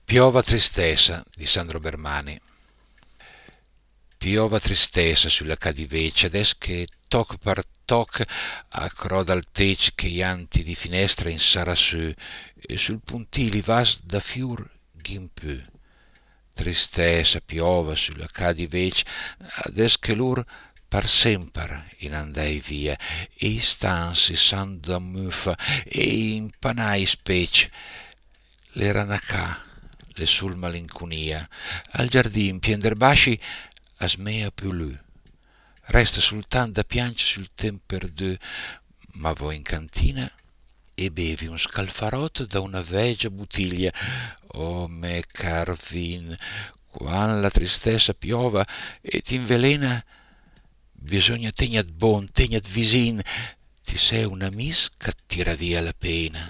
Piova tristesa di Sandro Bermani. Piova tristesa sulla cadiveccia, des che toc per toc accroda al tec che ianti di finestra in sarasù e sul puntili vas da fiur ghimpù. Tristesa piova sulla cadiveccia, des che lur par semper in andai via, e i stansi san da muffa e impanai spec l'eranacà le sul malinconia al giardin pien d'erbasci a smea più lui resta soltanto da piange sul tem perdù, ma vo in cantina e bevi un scalfarotto da una vegia bottiglia. Oh me carvin, quan la tristessa piova e t'invelena, bisogna tegnat bon, tegnat visin, ti sei un amis che tira via la pena.